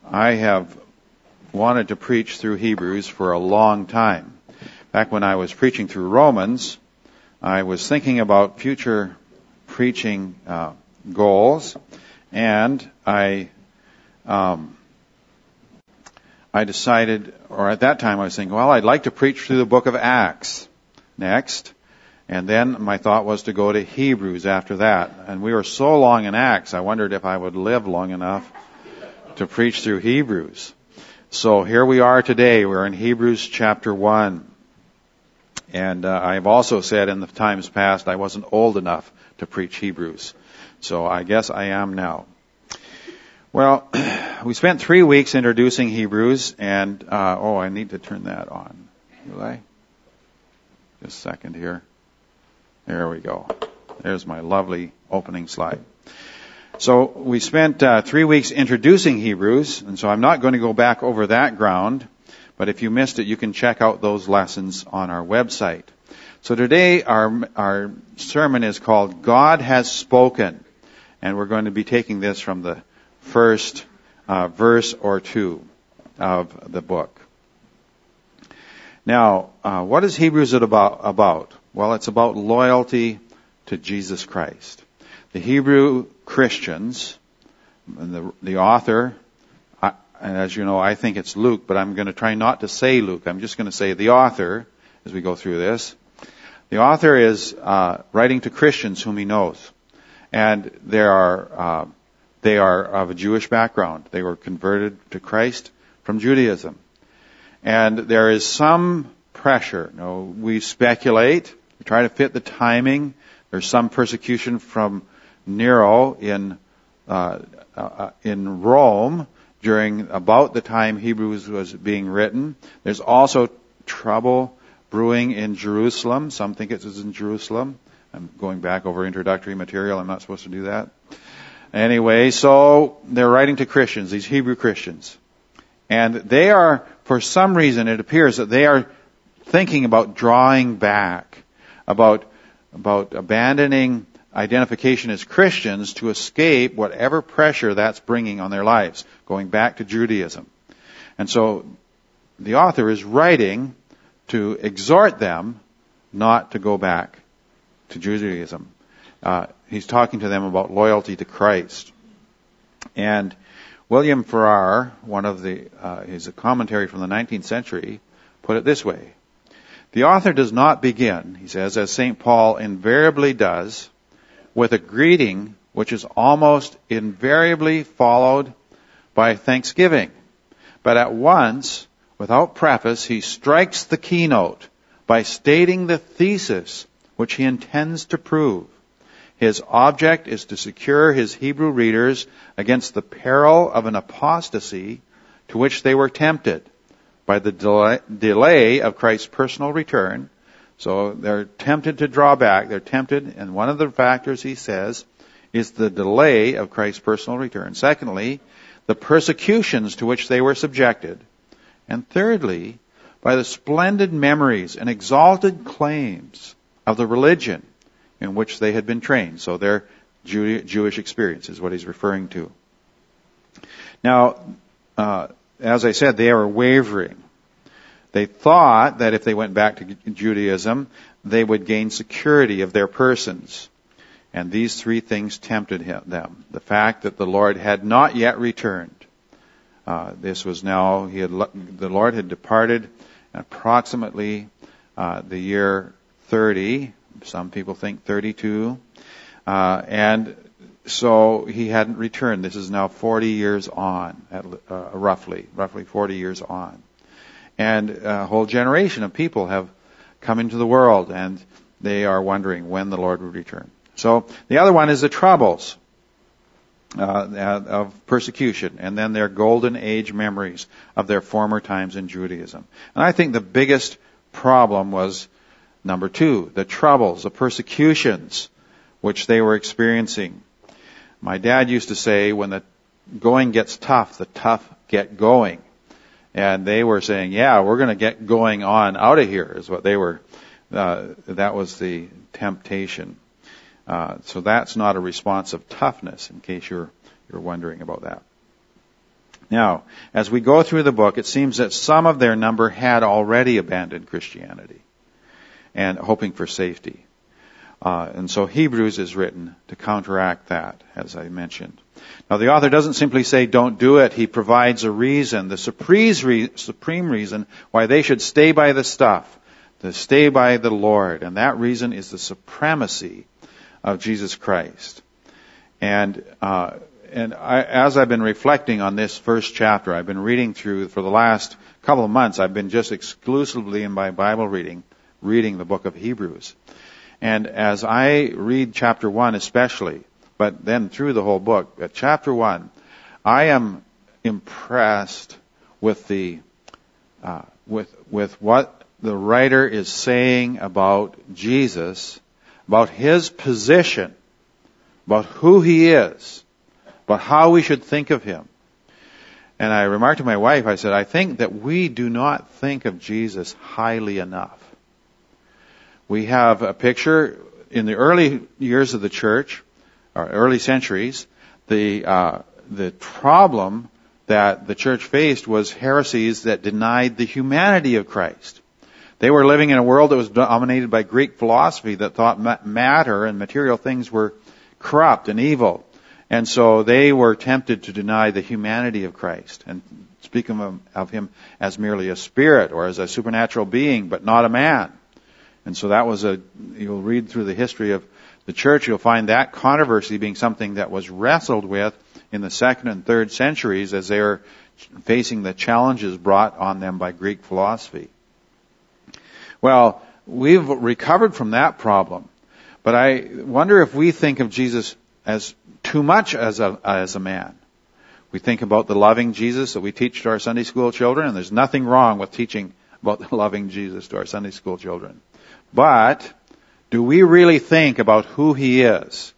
I have wanted to preach through Hebrews for a long time. Back when I was preaching through Romans, I was thinking about future preaching goals, and I decided, or at that time I was thinking, well, I'd like to preach through the book of Acts next, and then my thought was to go to Hebrews after that. And we were so long in Acts, I wondered if I would live long enough to preach through Hebrews. So here we are today. We're in Hebrews chapter 1. And I've also said in the times past I wasn't old enough to preach Hebrews. So I guess I am now. Well, we spent 3 weeks introducing Hebrews, and I need to turn that on. Will I? Just a second here. There we go. There's my lovely opening slide. So we spent 3 weeks introducing Hebrews, and so I'm not going to go back over that ground. But if you missed it, you can check out those lessons on our website. So today our sermon is called God Has Spoken. And we're going to be taking this from the first verse or two of the book. Now, what is Hebrews about? Well, it's about loyalty to Jesus Christ. The Hebrew Christians, and the author, and as you know, I think it's Luke, but I'm going to try not to say Luke. I'm just going to say the author as we go through this. The author is writing to Christians whom he knows. And they are of a Jewish background. They were converted to Christ from Judaism. And there is some pressure. We speculate. We try to fit the timing. There's some persecution from Nero in Rome during about the time Hebrews was being written. There's also trouble brewing in Jerusalem. Some think it was in Jerusalem. I'm going back over introductory material. I'm not supposed to do that. Anyway, so they're writing to Christians, these Hebrew Christians. And they are, for some reason, it appears that they are thinking about drawing back, about abandoning identification as Christians to escape whatever pressure that's bringing on their lives, going back to Judaism. And so the author is writing to exhort them not to go back to Judaism. He's talking to them about loyalty to Christ. And William Farrar, he's a commentary from the 19th century, put it this way. The author does not begin, he says, as St. Paul invariably does, with a greeting which is almost invariably followed by thanksgiving. But at once, without preface, he strikes the keynote by stating the thesis which he intends to prove. His object is to secure his Hebrew readers against the peril of an apostasy to which they were tempted by the delay of Christ's personal return. So they're tempted to draw back. They're tempted, and one of the factors, he says, is the delay of Christ's personal return. Secondly, the persecutions to which they were subjected. And thirdly, by the splendid memories and exalted claims of the religion in which they had been trained. So their Jewish experience is what he's referring to. Now, as I said, they are wavering. They thought that if they went back to Judaism, they would gain security of their persons. And these three things tempted them. The fact that the Lord had not yet returned. This was now, the Lord had departed approximately the year 30. Some people think 32. And so he hadn't returned. This is now 40 years on, roughly 40 years on. And a whole generation of people have come into the world, and they are wondering when the Lord will return. So the other one is the troubles of persecution, and then their golden age memories of their former times in Judaism. And I think the biggest problem was number 2, the troubles, the persecutions which they were experiencing. My dad used to say, when the going gets tough, the tough get going. And they were saying, yeah, we're going to get going on out of here, is what they were. That was the temptation. So that's not a response of toughness, in case you're wondering about that. Now, as we go through the book, it seems that some of their number had already abandoned Christianity and hoping for safety. And so Hebrews is written to counteract that, as I mentioned. Now, the author doesn't simply say, don't do it. He provides a reason, the supreme reason why they should stay by the stuff, to stay by the Lord. And that reason is the supremacy of Jesus Christ. And as I've been reflecting on this first chapter, I've been reading through, for the last couple of months, I've been just exclusively in my Bible reading the book of Hebrews. And as I read chapter 1 especially, but then through the whole book, at chapter 1, I am impressed with with what the writer is saying about Jesus, about his position, about who he is, about how we should think of him. And I remarked to my wife, I said, I think that we do not think of Jesus highly enough. We have a picture in the early years of the church, or early centuries, the problem that the church faced was heresies that denied the humanity of Christ. They were living in a world that was dominated by Greek philosophy that thought matter and material things were corrupt and evil. And so they were tempted to deny the humanity of Christ and speak of him as merely a spirit or as a supernatural being, but not a man. And so that was you'll read through the history of the church, you'll find that controversy being something that was wrestled with in the 2nd and 3rd centuries as they were facing the challenges brought on them by Greek philosophy. Well, we've recovered from that problem, but I wonder if we think of Jesus as too much as a man. We think about the loving Jesus that we teach to our Sunday school children, and there's nothing wrong with teaching about the loving Jesus to our Sunday school children. But do we really think about who he is?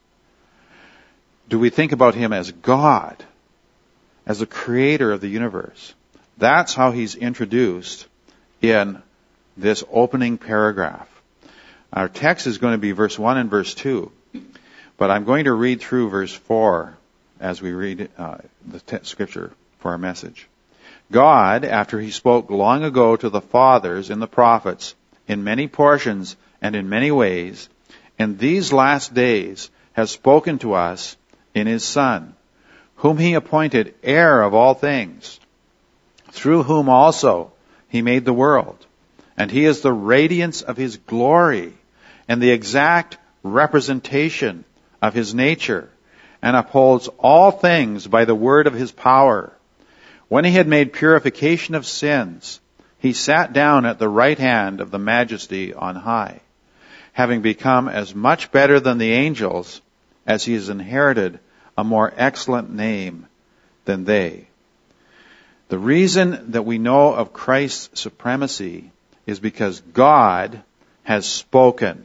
Do we think about him as God, as the creator of the universe? That's how he's introduced in this opening paragraph. Our text is going to be verse 1 and verse 2, but I'm going to read through verse 4 as we read the scripture for our message. God, after he spoke long ago to the fathers and the prophets, in many portions and in many ways, in these last days has spoken to us in his Son, whom he appointed heir of all things, through whom also he made the world. And he is the radiance of his glory and the exact representation of his nature, and upholds all things by the word of his power. When he had made purification of sins, he sat down at the right hand of the Majesty on high, having become as much better than the angels as he has inherited a more excellent name than they. The reason that we know of Christ's supremacy is because God has spoken.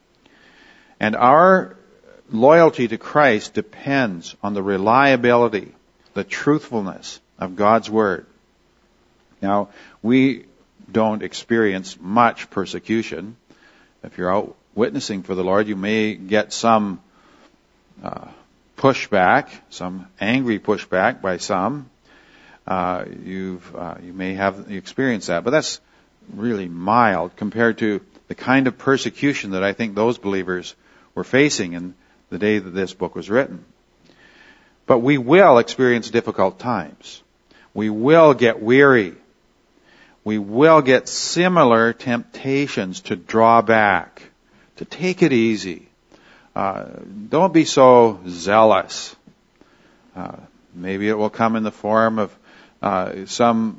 And our loyalty to Christ depends on the reliability, the truthfulness of God's Word. Now, we don't experience much persecution. If you're out witnessing for the Lord, you may get some pushback, some angry pushback by some. You may have experienced that, but that's really mild compared to the kind of persecution that I think those believers were facing in the day that this book was written. But we will experience difficult times. We will get weary. We will get similar temptations to draw back, to take it easy. Don't be so zealous. Maybe it will come in the form of as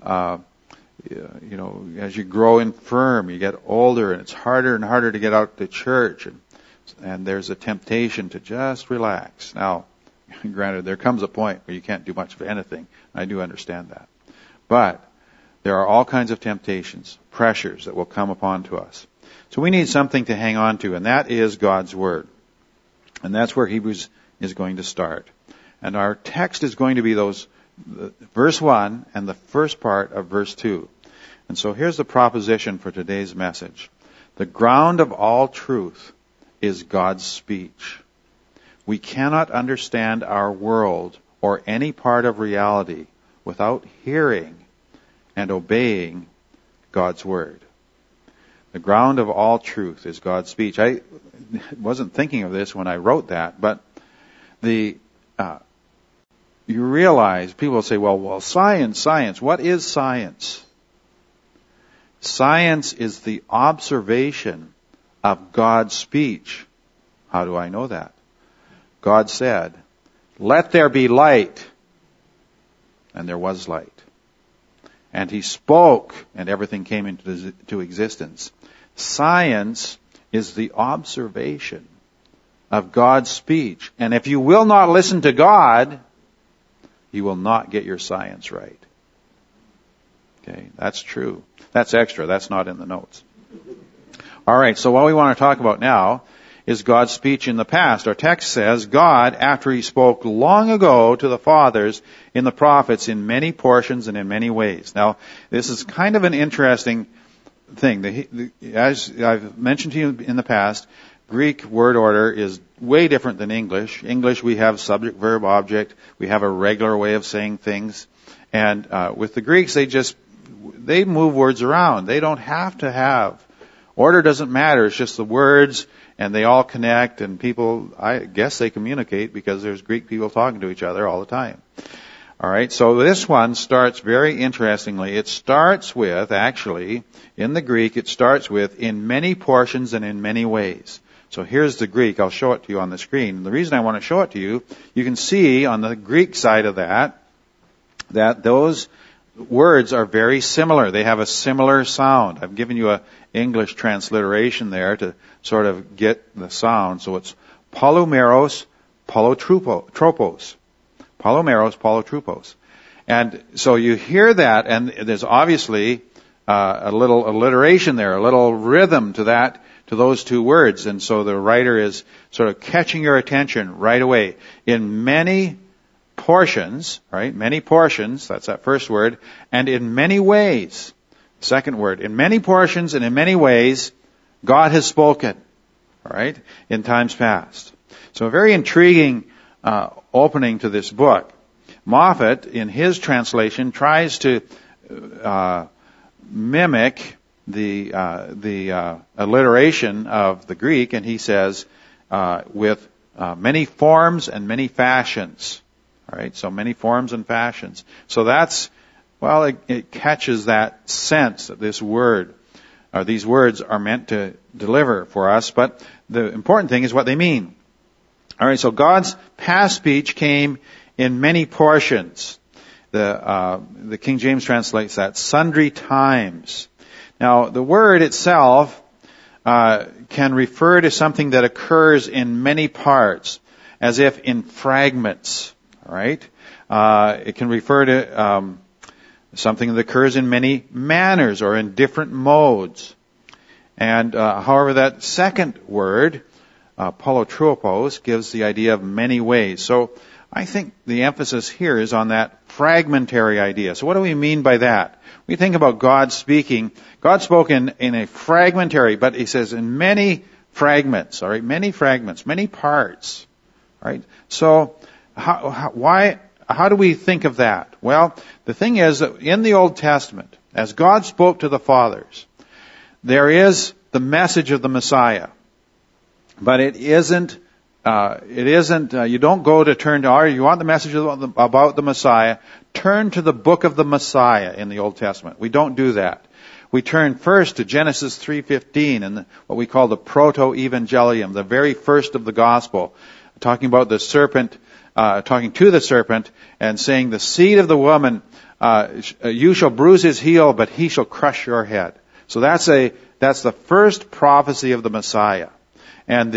you grow infirm, you get older, and it's harder and harder to get out to church, and there's a temptation to just relax. Now, granted, there comes a point where you can't do much of anything. I do understand that. But there are all kinds of temptations, pressures that will come upon to us. So we need something to hang on to, and that is God's Word. And that's where Hebrews is going to start. And our text is going to be verse 1 and the first part of verse 2. And so here's the proposition for today's message. The ground of all truth is God's speech. We cannot understand our world or any part of reality without hearing and obeying God's word. The ground of all truth is God's speech. I wasn't thinking of this when I wrote that, but you realize, people say, well, science. What is science? Science is the observation of God's speech. How do I know that? God said, "Let there be light," and there was light. And He spoke, and everything came into existence. Science is the observation of God's speech. And if you will not listen to God, you will not get your science right. Okay, that's true. That's extra. That's not in the notes. All right, so what we want to talk about now is God's speech in the past. Our text says, God, after He spoke long ago to the fathers in the prophets in many portions and in many ways. Now, this is kind of an interesting thing. As I've mentioned to you in the past, Greek word order is way different than English. English, we have subject, verb, object. We have a regular way of saying things. And with the Greeks, they move words around. They don't have to have. Order doesn't matter. It's just the words, and they all connect, and people, I guess they communicate because there's Greek people talking to each other all the time. All right, so this one starts very interestingly. It starts with, actually, in the Greek, it starts with, in many portions and in many ways. So here's the Greek. I'll show it to you on the screen. The reason I want to show it to you, you can see on the Greek side of that those words are very similar. They have a similar sound. I've given you an English transliteration there to sort of get the sound. So it's polymeros, polotropos. Polymeros, polotropos. And so you hear that, and there's obviously a little alliteration there, a little rhythm to that, to those two words. And so the writer is sort of catching your attention right away. In many portions, right? Many portions, that's that first word, and in many ways, second word, in many portions and in many ways, God has spoken, all right, in times past. So a very intriguing opening to this book. Moffat, in his translation, tries to mimic the alliteration of the Greek, and he says, with many forms and many fashions. All right, so many forms and fashions. So that's, well, it catches that sense that this word, or these words are meant to deliver for us, but the important thing is what they mean. All right, so God's past speech came in many portions. The King James translates that, sundry times. Now, the word itself can refer to something that occurs in many parts, as if in fragments. All right, it can refer to something that occurs in many manners or in different modes. And however, that second word, polotropos, gives the idea of many ways. So I think the emphasis here is on that fragmentary idea. So what do we mean by that? We think about God speaking. God spoke in a fragmentary, but He says in many fragments. All right, many fragments, many parts. All right, so how do we think of that? Well, the thing is that in the Old Testament, as God spoke to the fathers, there is the message of the Messiah. But it isn't, you don't go to turn to, you want the message about the Messiah, turn to the book of the Messiah in the Old Testament. We don't do that. We turn first to Genesis 3:15 and what we call the proto-evangelium, the very first of the gospel, talking about the serpent, talking to the serpent and saying, the seed of the woman, you shall bruise his heel, but he shall crush your head. So that's the first prophecy of the Messiah. And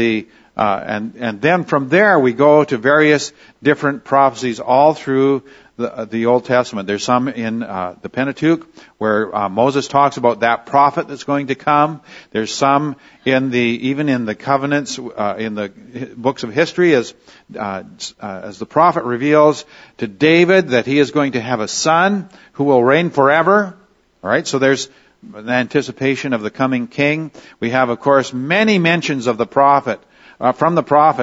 then from there we go to various different prophecies all through the Old Testament. There's some in the Pentateuch where Moses talks about that prophet that's going to come. There's some even in the covenants in the books of history as the prophet reveals to David that he is going to have a son who will reign forever. All right, so there's an anticipation of the coming king. We have, of course, many mentions of the prophet, from the prophets,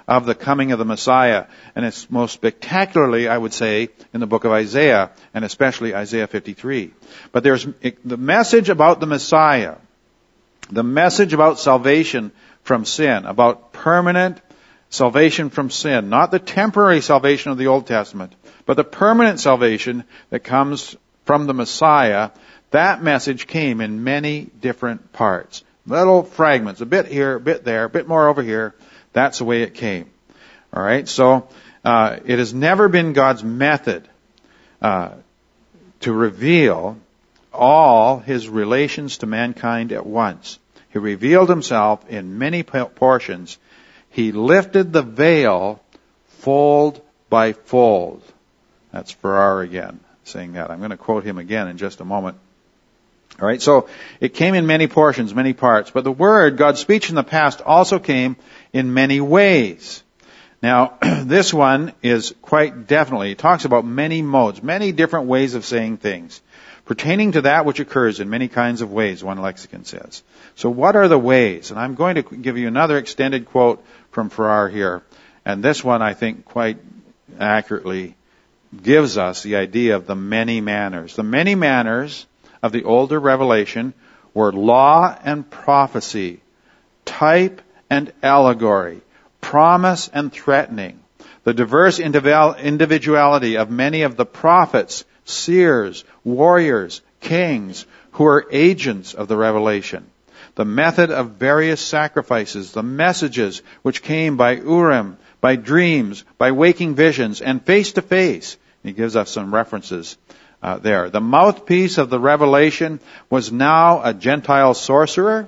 of the coming of the Messiah. And it's most spectacularly, I would say, in the book of Isaiah, and especially Isaiah 53. But there's the message about the Messiah, the message about salvation from sin, about permanent salvation from sin, not the temporary salvation of the Old Testament, but the permanent salvation that comes from the Messiah. That message came in many different parts. Little fragments, a bit here, a bit there, a bit more over here. That's the way it came. All right, so it has never been God's method to reveal all His relations to mankind at once. He revealed Himself in many portions. He lifted the veil fold by fold. That's Farrar again saying that. I'm going to quote him again in just a moment. All right, so it came in many portions, many parts. But the Word, God's speech in the past, also came in many ways. Now, this one is quite definitely, it talks about many modes, many different ways of saying things, pertaining to that which occurs in many kinds of ways, one lexicon says. So what are the ways? And I'm going to give you another extended quote from Farrar here. And this one, I think, quite accurately gives us the idea of the many manners. The many manners of the older revelation were law and prophecy, type and allegory, promise and threatening. The diverse individuality of many of the prophets, seers, warriors, kings, who are agents of the revelation. The method of various sacrifices, the messages which came by Urim, by dreams, by waking visions, and face to face. He gives us some references there. The mouthpiece of the revelation was now a Gentile sorcerer,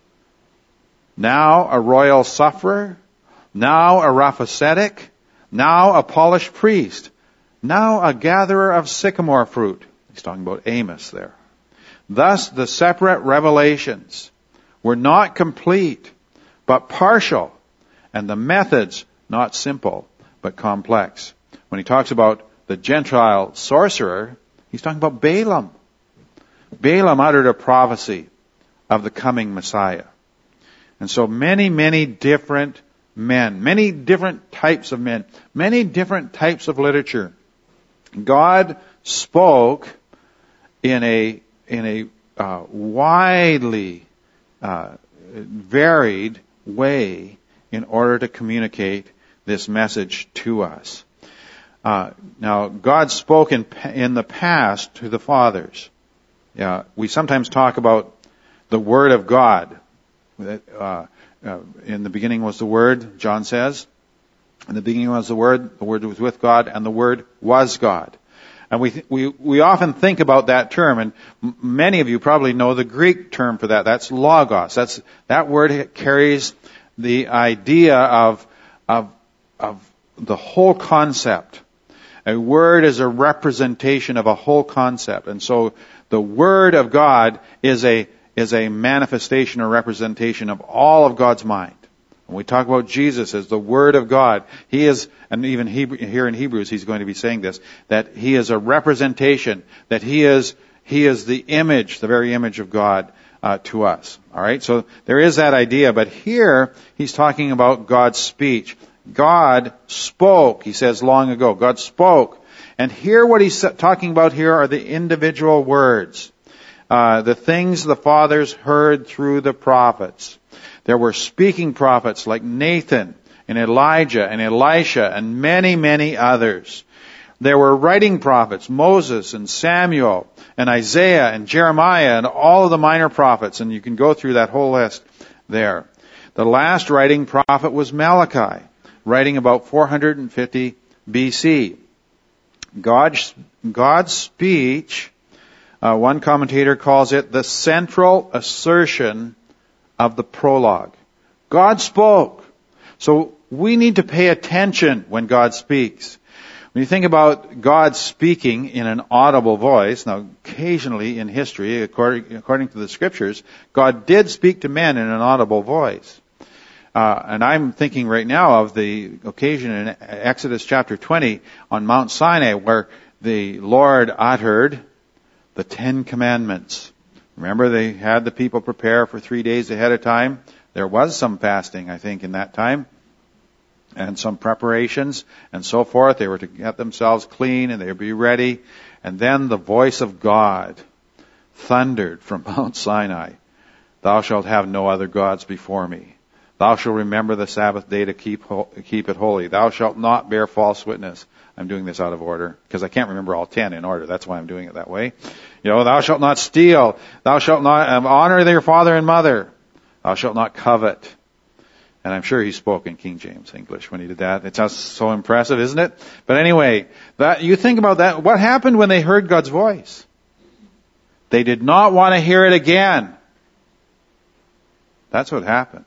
now a royal sufferer, now a Raphacetic, now a polished priest, now a gatherer of sycamore fruit. He's talking about Amos there. Thus, the separate revelations were not complete, but partial, and the methods not simple, but complex. When he talks about the Gentile sorcerer, he's talking about Balaam. Balaam uttered a prophecy of the coming Messiah. And so many different men, many different types of men, many different types of literature. God spoke in a widely varied way in order to communicate this message to us. Now, God spoke in the past to the fathers. We sometimes talk about the Word of God. In the beginning was the Word, John says. In the beginning was the Word was with God, and the Word was God. And we often think about that term, and many of you probably know the Greek term for that. That's logos. That word carries the idea of the whole concept. A word is a representation of a whole concept. And so the Word of God is a manifestation or representation of all of God's mind. When we talk about Jesus as the Word of God, He is, and even here in Hebrews He's going to be saying this, that He is a representation, that He is the image, the very image of God to us. Alright, so there is that idea, but here He's talking about God's speech. God spoke, He says long ago. God spoke. And here what He's talking about here are the individual words. The things the fathers heard through the prophets. There were speaking prophets like Nathan and Elijah and Elisha and many others. There were writing prophets, Moses and Samuel and Isaiah and Jeremiah and all of the minor prophets, and you can go through that whole list there. The last writing prophet was Malachi, writing about 450 BC. God's speech, one commentator calls it the central assertion of the prologue. God spoke. So we need to pay attention when God speaks. When you think about God speaking in an audible voice, now occasionally in history, according to the Scriptures, God did speak to men in an audible voice. And I'm thinking right now of the occasion in Exodus chapter 20 on Mount Sinai where the Lord uttered the 10 Commandments. Remember, they had the people prepare for 3 days ahead of time. There was some fasting, I think, in that time. and some preparations and so forth. They were to get themselves clean and they would be ready. And then the voice of God thundered from Mount Sinai. Thou shalt have no other gods before me. Thou shalt remember the Sabbath day to keep it holy. Thou shalt not bear false witness. I'm doing this out of order because I can't remember all 10 in order. That's why I'm doing it that way. Thou shalt not steal. Thou shalt not honor your father and mother. Thou shalt not covet. And I'm sure he spoke in King James English when he did that. It's just so impressive, isn't it? But anyway, you think about that. What happened when they heard God's voice? They did not want to hear it again. That's what happened.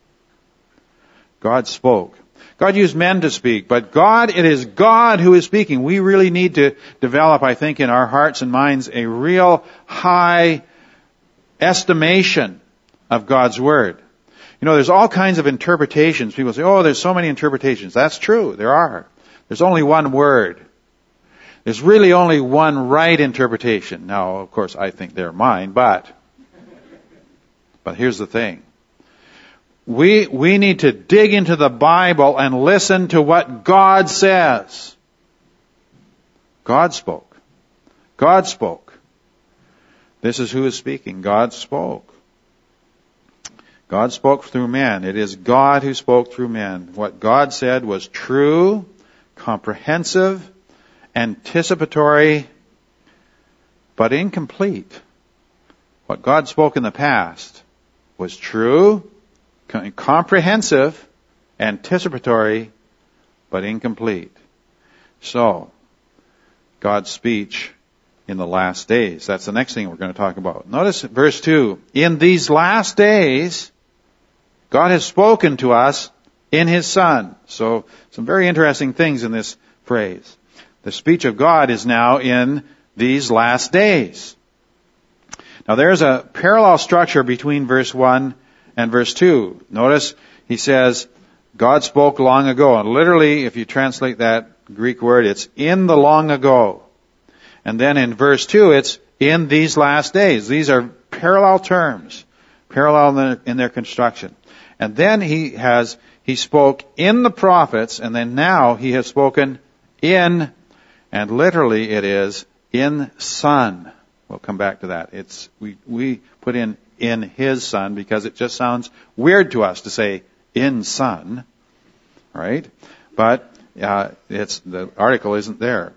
God spoke. God used men to speak, but it is God who is speaking. We really need to develop, I think, in our hearts and minds a real high estimation of God's Word. There's all kinds of interpretations. People say, there's so many interpretations. That's true. There are. There's only one word. There's really only one right interpretation. Now, of course, I think they're mine, but here's the thing. We need to dig into the Bible and listen to what God says. God spoke. God spoke. This is who is speaking. God spoke. God spoke through men. It is God who spoke through men. What God said was true, comprehensive, anticipatory, but incomplete. What God spoke in the past was true, comprehensive, anticipatory, but incomplete. So, God's speech in the last days. That's the next thing we're going to talk about. Notice verse 2. In these last days, God has spoken to us in His Son. So, some very interesting things in this phrase. The speech of God is now in these last days. Now, there's a parallel structure between verse 1 and verse 2. Notice, he says, God spoke long ago. And literally, if you translate that Greek word, it's in the long ago. And then in verse 2, it's in these last days. These are parallel terms, parallel in their construction. And then he spoke in the prophets, and then now he has spoken in, and literally it is in Son. We'll come back to that. We put in His Son because it just sounds weird to us to say in Son, right? But the article isn't there,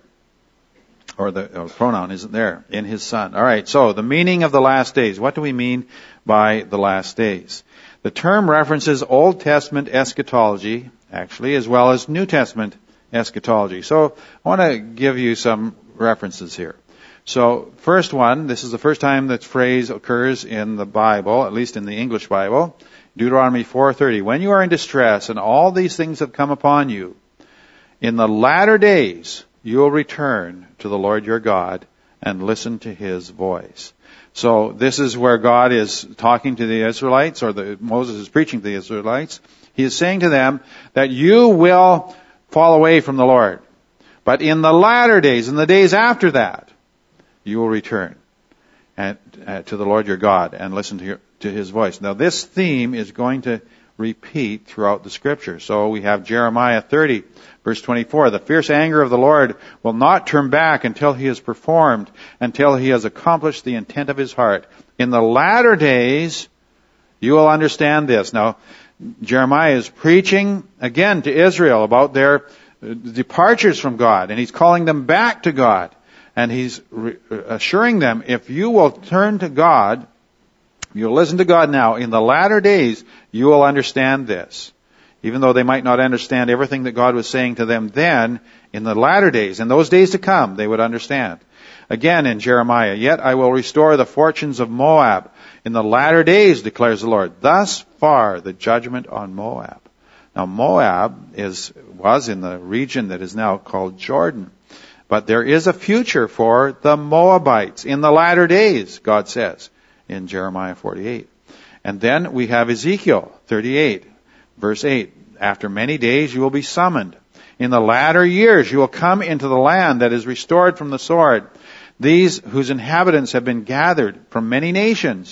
or the pronoun isn't there. In His Son. All right. So the meaning of the last days. What do we mean by the last days? The term references Old Testament eschatology, actually, as well as New Testament eschatology. So I want to give you some references here. So first one, this is the first time that phrase occurs in the Bible, at least in the English Bible, Deuteronomy 4:30. When you are in distress and all these things have come upon you, in the latter days you will return to the Lord your God and listen to His voice. So this is where God is talking to the Israelites, or Moses is preaching to the Israelites. He is saying to them that you will fall away from the Lord. But in the latter days, in the days after that, you will return to the Lord your God and listen to His voice. Now this theme is going to repeat throughout the Scripture. So we have Jeremiah 30, verse 24. The fierce anger of the Lord will not turn back until He has performed, until He has accomplished the intent of His heart. In the latter days, you will understand this. Now, Jeremiah is preaching again to Israel about their departures from God, and he's calling them back to God. And he's assuring them, if you will turn to God, you'll listen to God now, in the latter days, you will understand this. Even though they might not understand everything that God was saying to them then, in the latter days, in those days to come, they would understand. Again in Jeremiah, yet I will restore the fortunes of Moab. In the latter days, declares the Lord. Thus far, the judgment on Moab. Now Moab was in the region that is now called Jordan. But there is a future for the Moabites in the latter days, God says, in Jeremiah 48. And then we have Ezekiel 38, verse 8. After many days you will be summoned. In the latter years you will come into the land that is restored from the sword. These whose inhabitants have been gathered from many nations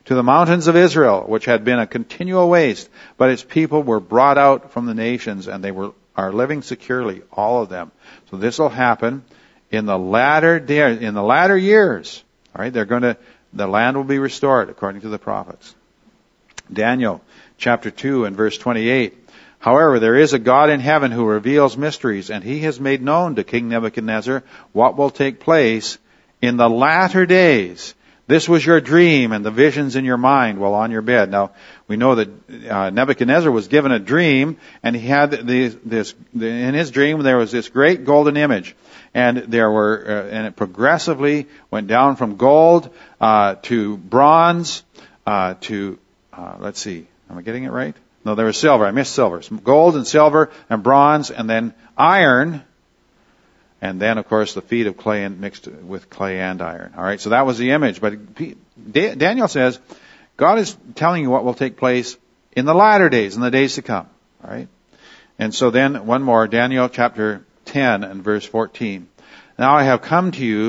to the mountains of Israel, which had been a continual waste, but its people were brought out from the nations, and they are living securely, all of them. So this will happen in the latter years. All right, the land will be restored according to the prophets. Daniel chapter 2 and verse 28. However, there is a God in heaven who reveals mysteries, and he has made known to King Nebuchadnezzar what will take place in the latter days. This was your dream and the visions in your mind while on your bed. Now, we know that Nebuchadnezzar was given a dream, and he had in his dream there was this great golden image, and and it progressively went down from gold to bronze to let's see, am I getting it right? No, there was silver. I missed silver. Gold and silver and bronze, and then iron. And then, of course, the feet of clay and mixed with clay and iron. All right, so that was the image. But Daniel says, God is telling you what will take place in the latter days, in the days to come. All right? And so then, one more, Daniel chapter 10 and verse 14. Now I have come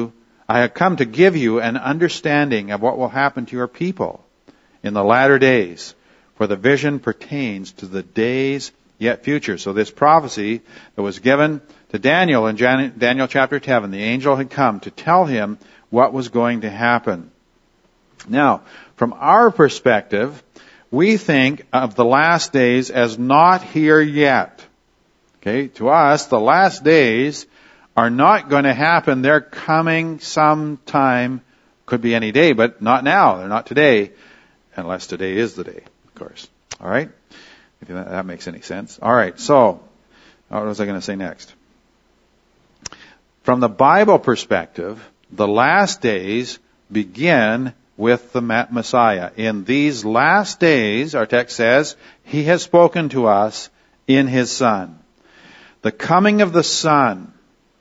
to give you an understanding of what will happen to your people in the latter days, for the vision pertains to the days yet future. So this prophecy that was given to Daniel in Daniel chapter 7, the angel had come to tell him what was going to happen. Now, from our perspective, we think of the last days as not here yet. Okay, to us, the last days are not going to happen. They're coming sometime, could be any day, but not now. They're not today, unless today is the day, of course. All right? If that makes any sense. All right, so what was I going to say next? From the Bible perspective, the last days begin with the Messiah. In these last days, our text says, He has spoken to us in His Son. The coming of the Son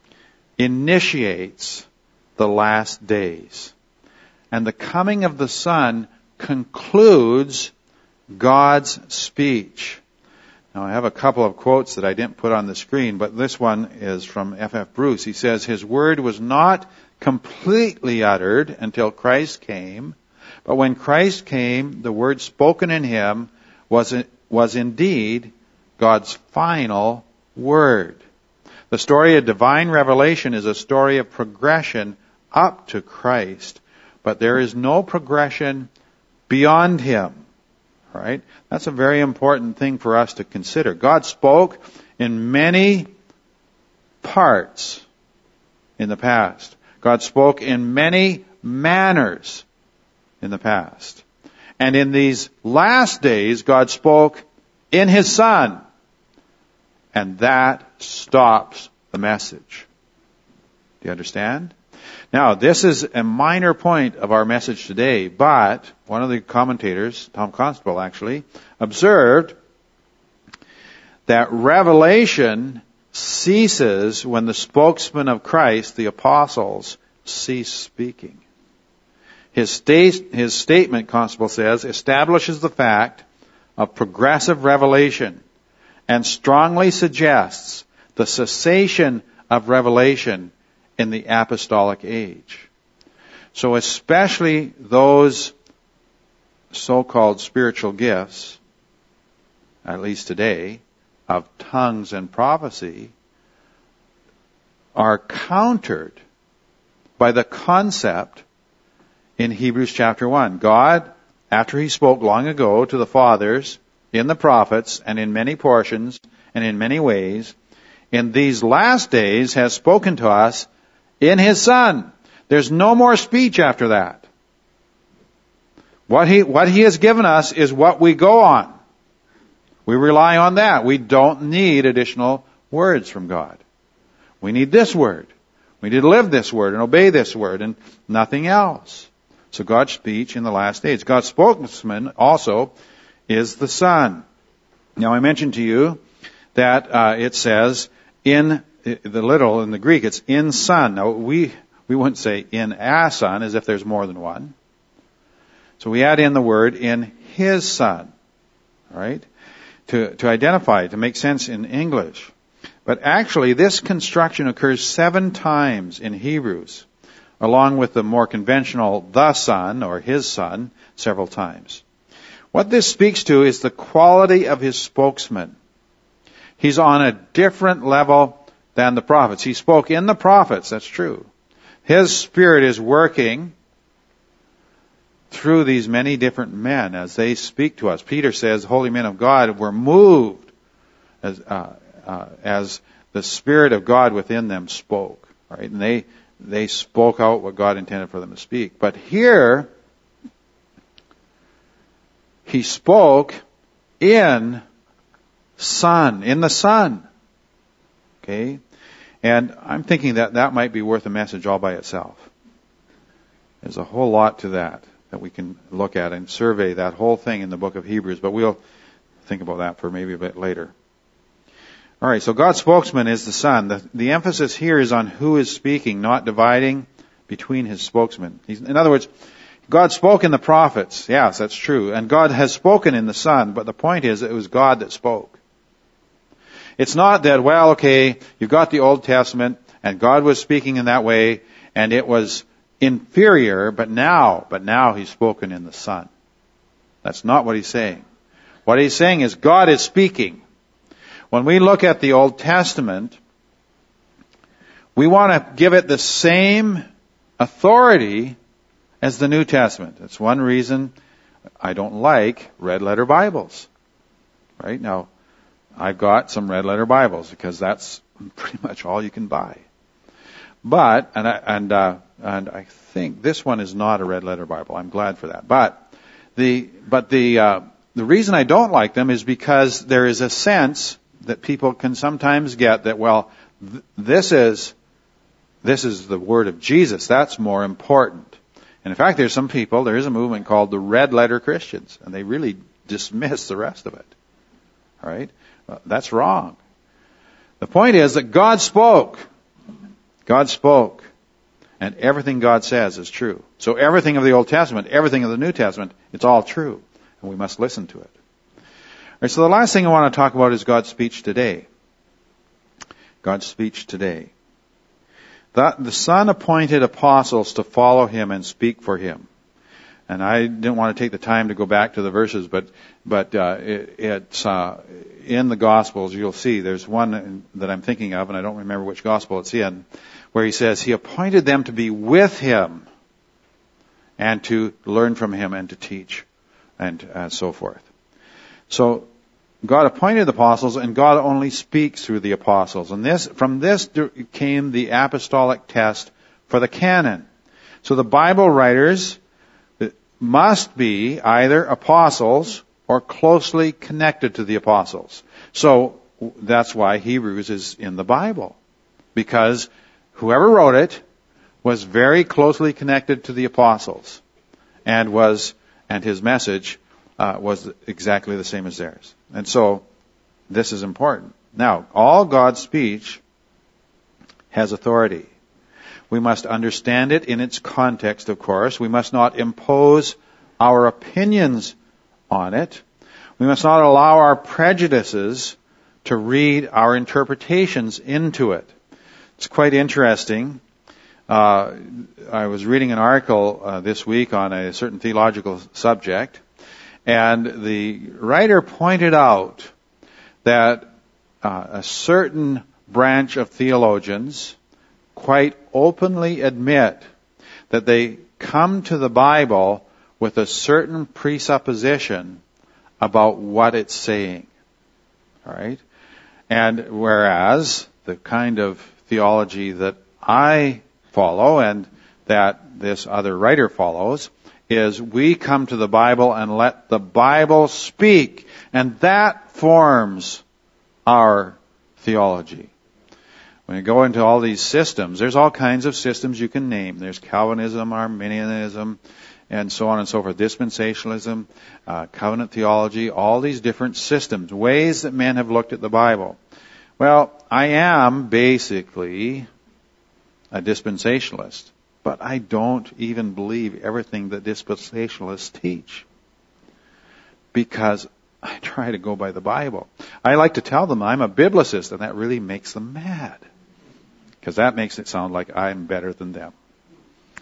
initiates the last days. And the coming of the Son concludes God's speech. Now, I have a couple of quotes that I didn't put on the screen, but this one is from F.F. Bruce. He says, His word was not completely uttered until Christ came, but when Christ came, the word spoken in Him was indeed God's final word. The story of divine revelation is a story of progression up to Christ, but there is no progression beyond Him. Right? That's a very important thing for us to consider. God spoke in many parts in the past. God spoke in many manners in the past. And in these last days, God spoke in His Son. And that stops the message. Do you understand? Now, this is a minor point of our message today, but one of the commentators, Tom Constable actually, observed that revelation ceases when the spokesman of Christ, the apostles, cease speaking. His statement, Constable says, establishes the fact of progressive revelation and strongly suggests the cessation of revelation in the apostolic age. So especially those so-called spiritual gifts, at least today, of tongues and prophecy, are countered by the concept in Hebrews chapter 1. God, after He spoke long ago to the fathers, in the prophets, and in many portions, and in many ways, in these last days has spoken to us in His Son. There's no more speech after that. What He has given us is what we go on. We rely on that. We don't need additional words from God. We need this word. We need to live this word and obey this word and nothing else. So God's speech in the last days. God's spokesman also is the Son. Now I mentioned to you that it says in the Greek, it's in Son. Now, we wouldn't say in a Son as if there's more than one. So we add in the word in His Son, right? To identify, to make sense in English. But actually, this construction occurs 7 times in Hebrews. along with the more conventional the Son or his Son several times. What this speaks to is the quality of his spokesman. He's on a different level than the prophets. He spoke in the prophets, that's true. His Spirit is working through these many different men as they speak to us. Peter says, holy men of God were moved as the Spirit of God within them spoke. Right? And they spoke out what God intended for them to speak. But here, he spoke in the Son. Okay? And I'm thinking that might be worth a message all by itself. There's a whole lot to that we can look at and survey that whole thing in the book of Hebrews, but we'll think about that for maybe a bit later. All right, so God's spokesman is the Son. The emphasis here is on who is speaking, not dividing between his spokesmen. In other words, God spoke in the prophets. Yes, that's true. And God has spoken in the Son, but the point is it was God that spoke. It's not that, well, okay, you've got the Old Testament, and God was speaking in that way, and it was inferior, but now he's spoken in the Son. That's not what he's saying. What he's saying is God is speaking. When we look at the Old Testament, we want to give it the same authority as the New Testament. That's one reason I don't like red letter Bibles. Right? Now, I've got some red letter Bibles because that's pretty much all you can buy. But, and I think this one is not a red letter Bible. I'm glad for that. But the reason I don't like them is because there is a sense that people can sometimes get that, well, this is the word of Jesus. That's more important. And in fact, there is a movement called the red letter Christians, and they really dismiss the rest of it. All right? That's wrong. The point is that God spoke. God spoke. And everything God says is true. So everything of the Old Testament, everything of the New Testament, it's all true. And we must listen to it. All right, so the last thing I want to talk about is God's speech today. God's speech today. The Son appointed apostles to follow him and speak for him. And I didn't want to take the time to go back to the verses, but it's in the Gospels. You'll see there's one that I'm thinking of, and I don't remember which Gospel it's in, where he says he appointed them to be with him and to learn from him and to teach and so forth. So God appointed the apostles, and God only speaks through the apostles. And from this came the apostolic test for the canon. So the Bible writers must be either apostles or closely connected to the apostles. So that's why Hebrews is in the Bible. Because whoever wrote it was very closely connected to the apostles and his message was exactly the same as theirs. And so this is important. Now, all God's speech has authority. We must understand it in its context, of course. We must not impose our opinions on it. We must not allow our prejudices to read our interpretations into it. It's quite interesting. I was reading an article this week on a certain theological subject, and the writer pointed out that a certain branch of theologians quite openly admit that they come to the Bible with a certain presupposition about what it's saying. All right? And whereas the kind of theology that I follow and that this other writer follows is we come to the Bible and let the Bible speak, and that forms our theology. When you go into all these systems, there's all kinds of systems you can name. There's Calvinism, Arminianism, and so on and so forth. Dispensationalism, covenant theology, all these different systems, ways that men have looked at the Bible. Well, I am basically a dispensationalist, but I don't even believe everything that dispensationalists teach, because I try to go by the Bible. I like to tell them I'm a biblicist, and that really makes them mad, because that makes it sound like I'm better than them.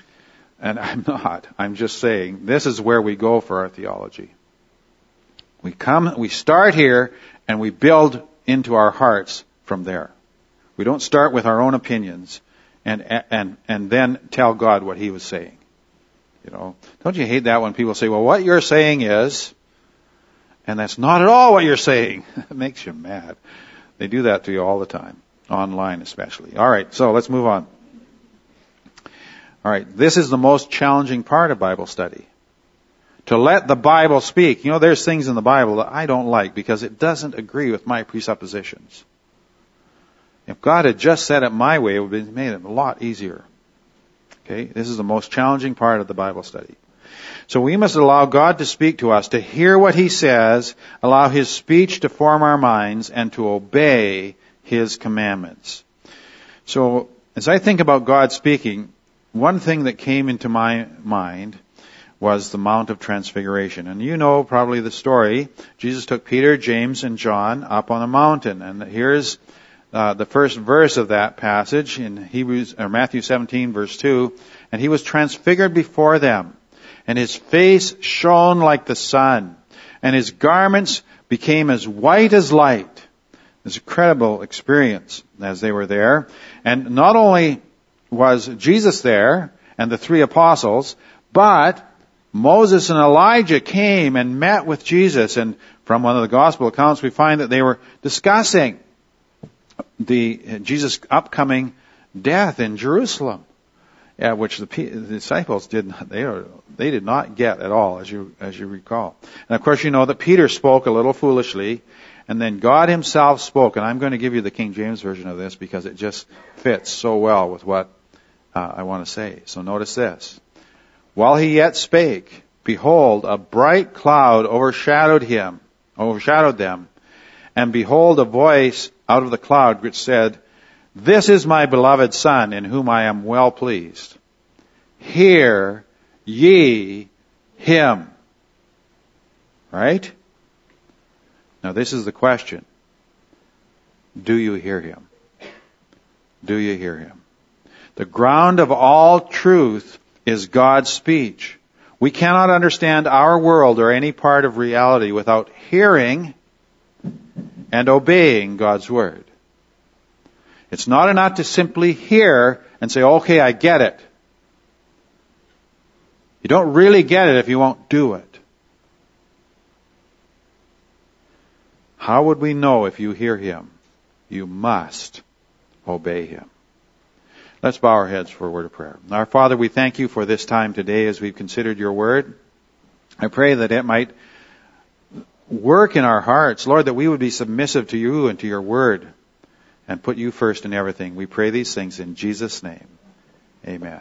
And I'm not. I'm just saying this is where we go for our theology. We start here, and we build into our hearts from there. We don't start with our own opinions and then tell God what He was saying. You know, don't you hate that when people say, well, what you're saying is, and that's not at all what you're saying. It makes you mad. They do that to you all the time, online especially. All right, so let's move on. All right, this is the most challenging part of Bible study. To let the Bible speak. You know, there's things in the Bible that I don't like because it doesn't agree with my presuppositions. If God had just said it my way, it would have made it a lot easier. Okay, this is the most challenging part of the Bible study. So we must allow God to speak to us, to hear what He says, allow His speech to form our minds, and to obey His commandments. So, as I think about God speaking, one thing that came into my mind was the Mount of Transfiguration. And you know probably the story. Jesus took Peter, James, and John up on a mountain. And here's the first verse of that passage in Matthew 17, verse 2. And He was transfigured before them, and His face shone like the sun, and His garments became as white as light. It's an incredible experience as they were there. And not only was Jesus there and the three apostles, but Moses and Elijah came and met with Jesus. And from one of the gospel accounts, we find that they were discussing Jesus' upcoming death in Jerusalem, which the disciples did not get at all, as you recall. And of course, you know that Peter spoke a little foolishly, and then God Himself spoke. And I'm going to give you the King James version of this because it just fits so well with what I want to say. So notice this. While He yet spake, behold, a bright cloud overshadowed them, and behold, a voice out of the cloud which said, This is my beloved Son, in whom I am well pleased. Hear ye Him. Right? Now this is the question. Do you hear Him? Do you hear Him? The ground of all truth is God's speech. We cannot understand our world or any part of reality without hearing and obeying God's Word. It's not enough to simply hear and say, okay, I get it. You don't really get it if you won't do it. How would we know if you hear Him? You must obey Him. Let's bow our heads for a word of prayer. Our Father, we thank You for this time today as we've considered Your Word. I pray that it might work in our hearts, Lord, that we would be submissive to You and to Your Word and put You first in everything. We pray these things in Jesus' name. Amen.